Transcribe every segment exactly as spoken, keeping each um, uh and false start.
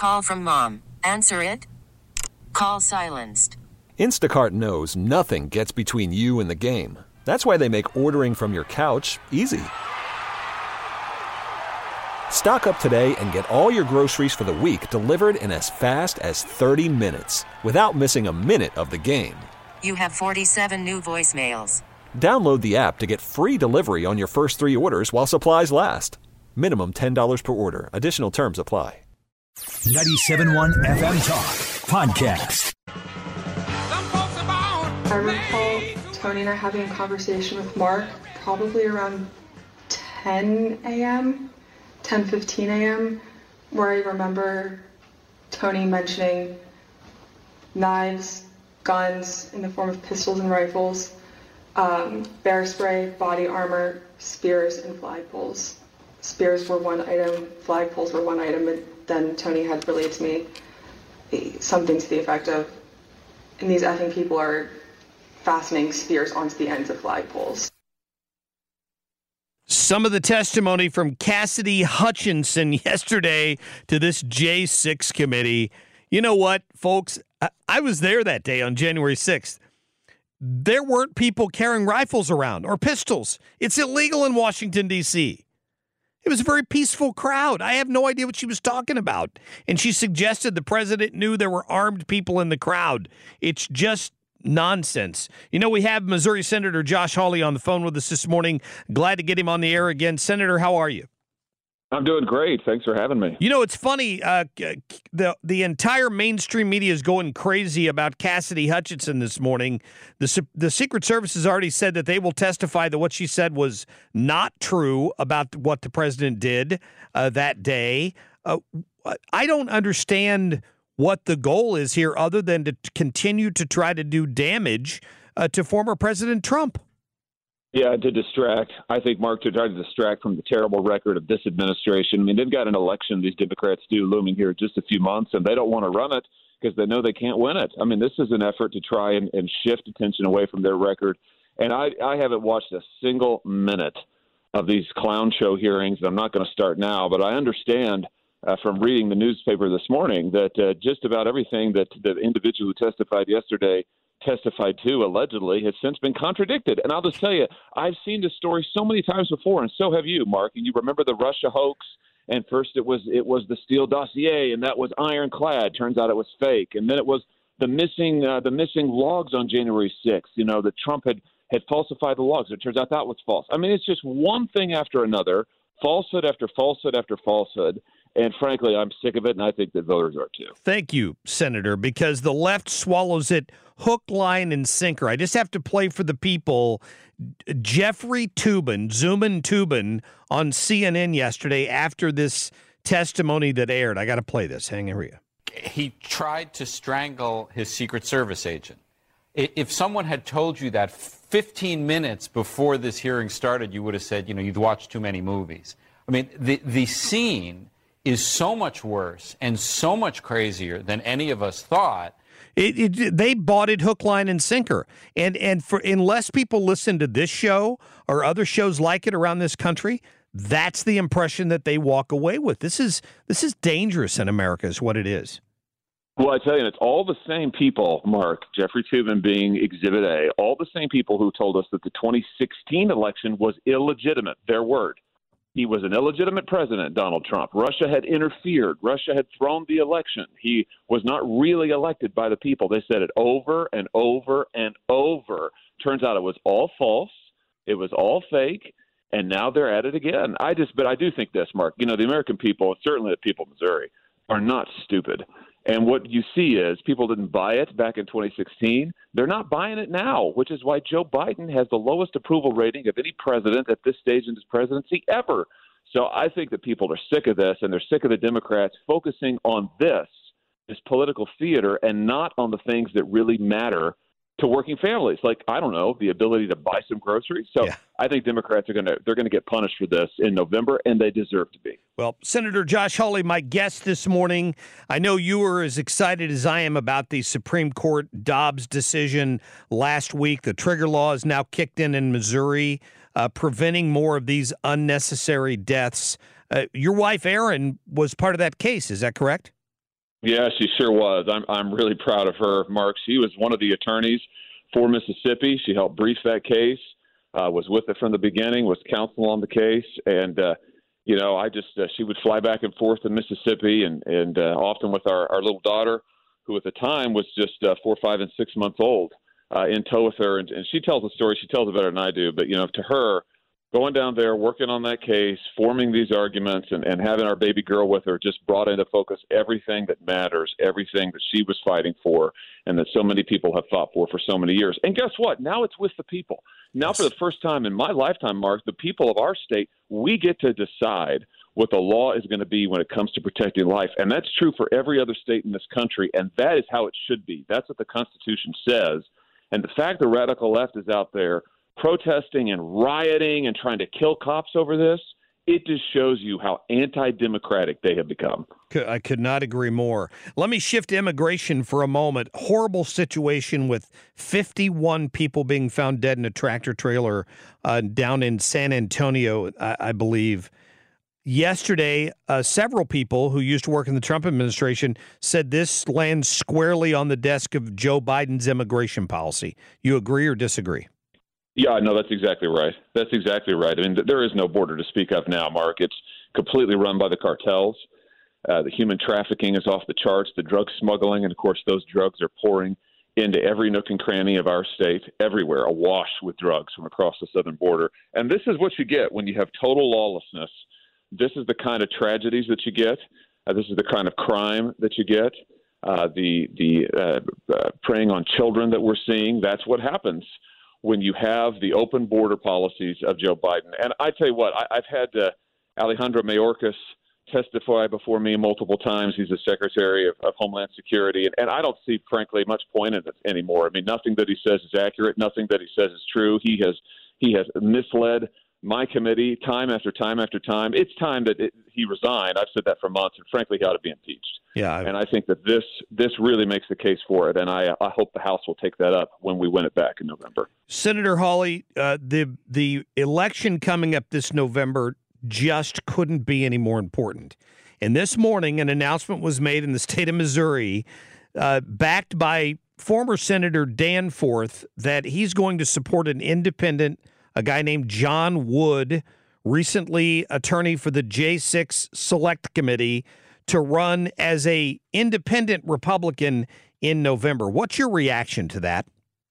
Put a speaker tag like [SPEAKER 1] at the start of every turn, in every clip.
[SPEAKER 1] Call from mom. Answer it. Call silenced.
[SPEAKER 2] Instacart knows nothing gets between you and the game. That's why they make ordering from your couch easy. Stock up today and get all your groceries for the week delivered in as fast as thirty minutes without missing a minute of the game.
[SPEAKER 1] You have forty-seven new voicemails.
[SPEAKER 2] Download the app to get free delivery on your first three orders while supplies last. Minimum ten dollars per order. Additional terms apply.
[SPEAKER 3] ninety-seven point one F M Talk Podcast.
[SPEAKER 4] I recall Tony and I having a conversation with Mark probably around ten a.m., ten fifteen a.m., where I remember Tony mentioning knives, guns in the form of pistols and rifles, um, bear spray, body armor, spears, and flagpoles. Spears were one item, flagpoles were one item, and then Tony had relayed to me something to the effect of, and these effing people are fastening spears onto the ends of flagpoles.
[SPEAKER 5] Some of the testimony from Cassidy Hutchinson yesterday to this J six committee. You know what, folks? I, I was there that day on January sixth. There weren't people carrying rifles around or pistols. It's illegal in Washington, D C It was a very peaceful crowd. I have no idea what she was talking about. And she suggested the president knew there were armed people in the crowd. It's just nonsense. You know, we have Missouri Senator Josh Hawley on the phone with us this morning. Glad to get him on the air again. Senator, how are you?
[SPEAKER 6] I'm doing great. Thanks for having me.
[SPEAKER 5] You know, it's funny. Uh, the the entire mainstream media is going crazy about Cassidy Hutchinson this morning. The, the Secret Service has already said that they will testify that what she said was not true about what the president did uh, that day. Uh, I don't understand what the goal is here other than to continue to try to do damage uh, to former President Trump.
[SPEAKER 6] Yeah, to distract. I think, Mark, to try to distract from the terrible record of this administration. I mean, they've got an election, these Democrats do, looming here in just a few months, and they don't want to run it because they know they can't win it. I mean, this is an effort to try and, and shift attention away from their record. And I, I haven't watched a single minute of these clown show hearings, and I'm not going to start now, but I understand uh, from reading the newspaper this morning that uh, just about everything that the individual who testified yesterday testified to, allegedly, has since been contradicted. And I'll just tell you, I've seen this story so many times before, and so have you, Mark. And you remember the Russia hoax, and first it was it was the Steele dossier, and that was ironclad. Turns out it was fake. And then it was the missing uh, the missing logs on January sixth, you know, that Trump had, had falsified the logs. It turns out that was false. I mean, it's just one thing after another, falsehood after falsehood after falsehood. And frankly, I'm sick of it, and I think that voters are too.
[SPEAKER 5] Thank you, Senator, because the left swallows it hook, line, and sinker. I just have to play for the people. Jeffrey Toobin, Zoomin Toobin, on C N N yesterday after this testimony that aired. I got to play this. Hang on.
[SPEAKER 7] He tried to strangle his Secret Service agent. If someone had told you that fifteen minutes before this hearing started, you would have said, you know, you'd watched too many movies. I mean, the the scene is so much worse and so much crazier than any of us thought.
[SPEAKER 5] It, it, they bought it hook, line, and sinker. And and for unless people listen to this show or other shows like it around this country, that's the impression that they walk away with. This is this is dangerous in America is what it is.
[SPEAKER 6] Well, I tell you, it's all the same people, Mark, Jeffrey Toobin being Exhibit A, all the same people who told us that the twenty sixteen election was illegitimate, their word. He was an illegitimate president, Donald Trump. Russia had interfered. Russia had thrown the election. He was not really elected by the people. They said it over and over and over. Turns out it was all false. It was all fake. And now they're at it again. I just, but I do think this, Mark, you know, the American people, certainly the people of Missouri, are not stupid. And what you see is people didn't buy it back in twenty sixteen. They're not buying it now, which is why Joe Biden has the lowest approval rating of any president at this stage in his presidency ever. So I think that people are sick of this, and they're sick of the Democrats focusing on this, this political theater, and not on the things that really matter to working families, like, I don't know, the ability to buy some groceries. So yeah. I think Democrats are going to they're going to get punished for this in November, and they deserve to be.
[SPEAKER 5] Well, Senator Josh Hawley, my guest this morning, I know you were as excited as I am about the Supreme Court Dobbs decision last week. The trigger law is now kicked in in Missouri, uh, preventing more of these unnecessary deaths. Uh, your wife, Erin, was part of that case. Is that correct?
[SPEAKER 6] Yeah, she sure was. I'm I'm really proud of her, Mark. She was one of the attorneys for Mississippi. She helped brief that case, uh, was with it from the beginning, was counsel on the case, and uh, you know, I just uh, she would fly back and forth to Mississippi, and and uh, often with our, our little daughter, who at the time was just uh, four, five, and six months old, uh, in tow with her, and, and she tells the story. She tells it better than I do, but you know, to her, going down there, working on that case, forming these arguments, and, and having our baby girl with her just brought into focus everything that matters, everything that she was fighting for, and that so many people have fought for for so many years. And guess what? Now it's with the people. Now, yes. For the first time in my lifetime, Mark, the people of our state, we get to decide what the law is going to be when it comes to protecting life. And that's true for every other state in this country, and that is how it should be. That's what the Constitution says. And the fact the radical left is out there protesting and rioting and trying to kill cops over this, it just shows you how anti-democratic they have become.
[SPEAKER 5] I could not agree more. Let me shift to immigration for a moment. Horrible situation with fifty-one people being found dead in a tractor trailer uh, down in San Antonio, I, I believe. Yesterday, uh, several people who used to work in the Trump administration said this lands squarely on the desk of Joe Biden's immigration policy. You agree or disagree?
[SPEAKER 6] Yeah, no, that's exactly right. That's exactly right. I mean, there is no border to speak of now, Mark. It's completely run by the cartels. Uh, the human trafficking is off the charts, the drug smuggling, and, of course, those drugs are pouring into every nook and cranny of our state, everywhere, awash with drugs from across the southern border. And this is what you get when you have total lawlessness. This is the kind of tragedies that you get. Uh, this is the kind of crime that you get. Uh, the the uh, uh, preying on children that we're seeing, that's what happens when you have the open border policies of Joe Biden. And I tell you what, I, I've had uh, Alejandro Mayorkas testify before me multiple times. He's the Secretary of, of Homeland Security, and, and I don't see, frankly, much point in it anymore. I mean, nothing that he says is accurate. Nothing that he says is true. He has he has misled my committee time after time after time. It's time that it, he resigned. I've said that for months, and frankly, he ought to be impeached.
[SPEAKER 5] Yeah, I...
[SPEAKER 6] and I think that this this really makes the case for it, and I I hope the House will take that up when we win it back in November.
[SPEAKER 5] Senator Hawley, uh, the the election coming up this November just couldn't be any more important. And this morning, an announcement was made in the state of Missouri, uh, backed by former Senator Danforth, that he's going to support an independent, a guy named John Wood, recently attorney for the J six Select Committee, to run as a independent Republican in November. What's your reaction to that?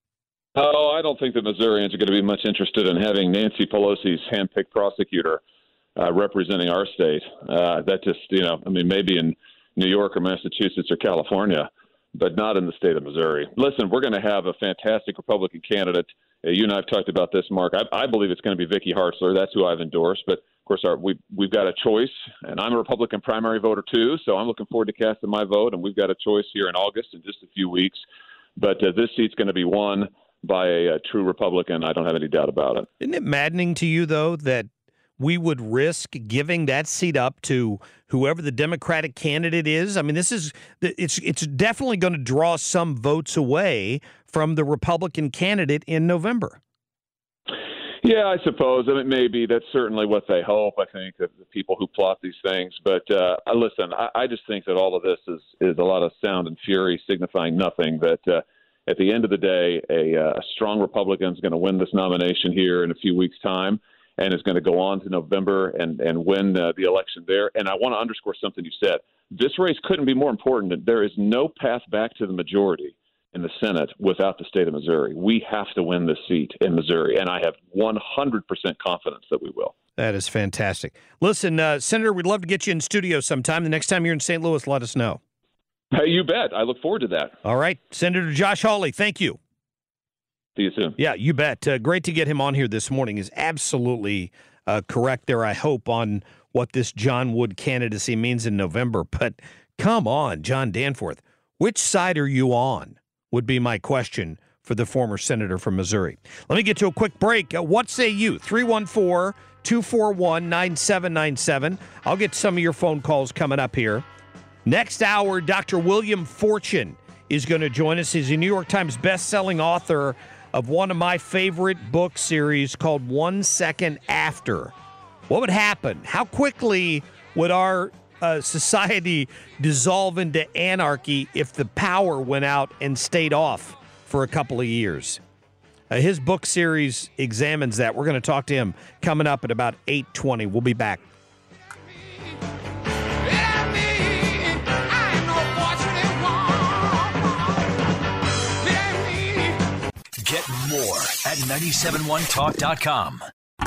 [SPEAKER 6] Oh, I don't think the Missourians are going to be much interested in having Nancy Pelosi's handpicked prosecutor uh, representing our state. Uh, that just, you know, I mean, maybe in New York or Massachusetts or California, but not in the state of Missouri. Listen, we're going to have a fantastic Republican candidate. Uh, you and I have talked about this, Mark. I, I believe it's going to be Vicky Hartzler. That's who I've endorsed. But, of course, our, we, we've got a choice, and I'm a Republican primary voter, too, so I'm looking forward to casting my vote, and we've got a choice here in August in just a few weeks. But uh, this seat's going to be won by a, a true Republican. I don't have any doubt about it.
[SPEAKER 5] Isn't it maddening to you, though, that we would risk giving that seat up to whoever the Democratic candidate is? I mean, this is it's it's definitely going to draw some votes away from the Republican candidate in November.
[SPEAKER 6] Yeah, I suppose. I mean, maybe that's certainly what they hope. I think of the people who plot these things. But uh, listen, I, I just think that all of this is is a lot of sound and fury, signifying nothing. That uh, at the end of the day, a, a strong Republican is going to win this nomination here in a few weeks' time, and is going to go on to November and, and win uh, the election there. And I want to underscore something you said. This race couldn't be more important. There is no path back to the majority in the Senate without the state of Missouri. We have to win this seat in Missouri, and I have one hundred percent confidence that we will.
[SPEAKER 5] That is fantastic. Listen, uh, Senator, we'd love to get you in studio sometime. The next time you're in Saint Louis, let us know.
[SPEAKER 6] Hey, you bet. I look forward to that.
[SPEAKER 5] All right. Senator Josh Hawley, thank you.
[SPEAKER 6] See you soon.
[SPEAKER 5] Yeah, you bet. Uh, great to get him on here this morning. Is absolutely uh, correct there, I hope, on what this John Wood candidacy means in November. But come on, John Danforth, which side are you on, would be my question for the former senator from Missouri. Let me get to a quick break. Uh, what say you? three one four, two four one, nine seven nine seven. I'll get some of your phone calls coming up here. Next hour, Doctor William Fortune is going to join us. He's a New York Times best-selling author of one of my favorite book series called One Second After. What would happen? How quickly would our uh, society dissolve into anarchy if the power went out and stayed off for a couple of years? Uh, his book series examines that. We're going to talk to him coming up at about eight twenty. We'll be back.
[SPEAKER 3] Get more at nine seven one talk dot com.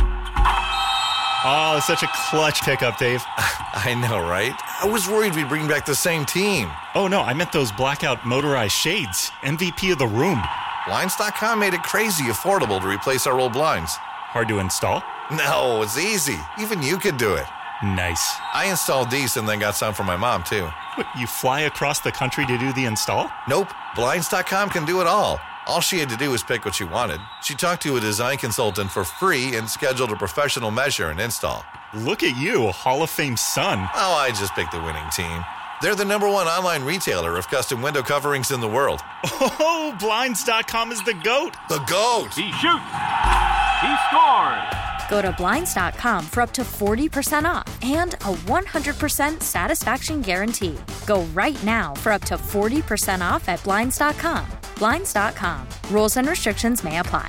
[SPEAKER 8] Oh, such a clutch pickup, Dave.
[SPEAKER 9] I know, right? I was worried we'd bring back the same team.
[SPEAKER 8] Oh, no, I meant those blackout motorized shades. M V P of the room.
[SPEAKER 9] Blinds dot com made it crazy affordable to replace our old blinds.
[SPEAKER 8] Hard to install?
[SPEAKER 9] No, it's easy. Even you could do it.
[SPEAKER 8] Nice.
[SPEAKER 9] I installed these and then got some for my mom, too.
[SPEAKER 8] What, you fly across the country to do the install?
[SPEAKER 9] Nope. Blinds dot com can do it all. All she had to do was pick what she wanted. She talked to a design consultant for free and scheduled a professional measure and install.
[SPEAKER 8] Look at you, Hall of Fame son.
[SPEAKER 9] Oh, I just picked the winning team. They're the number one online retailer of custom window coverings in the world.
[SPEAKER 8] Oh, Blinds dot com is the GOAT.
[SPEAKER 9] The GOAT.
[SPEAKER 10] He shoots. He scores.
[SPEAKER 11] Go to Blinds dot com for up to forty percent off and a one hundred percent satisfaction guarantee. Go right now for up to forty percent off at Blinds dot com. Blinds dot com. Rules and restrictions may apply.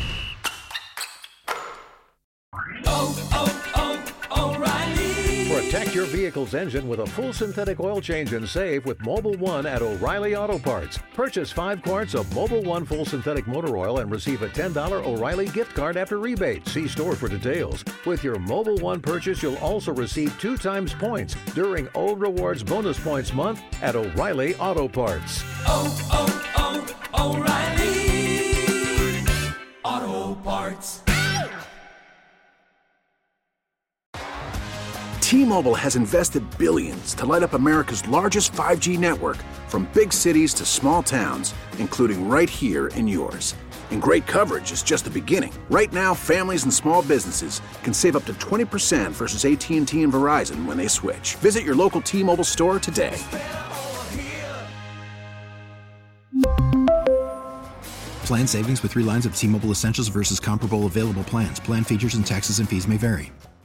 [SPEAKER 12] Oh, oh, oh, O'Reilly.
[SPEAKER 13] Protect your vehicle's engine with a full synthetic oil change and save with Mobil one at O'Reilly Auto Parts. Purchase five quarts of Mobil one full synthetic motor oil and receive a ten dollars O'Reilly gift card after rebate. See store for details. With your Mobil one purchase, you'll also receive two times points during O Rewards Bonus Points Month at O'Reilly Auto Parts.
[SPEAKER 12] Oh, oh, oh, O'Reilly Auto Parts.
[SPEAKER 14] T-Mobile has invested billions to light up America's largest five G network, from big cities to small towns, including right here in yours. And great coverage is just the beginning. Right now, families and small businesses can save up to twenty percent versus A T and T and Verizon when they switch. Visit your local T-Mobile store today.
[SPEAKER 15] Plan savings with three lines of T-Mobile Essentials versus comparable available plans. Plan features and taxes and fees may vary.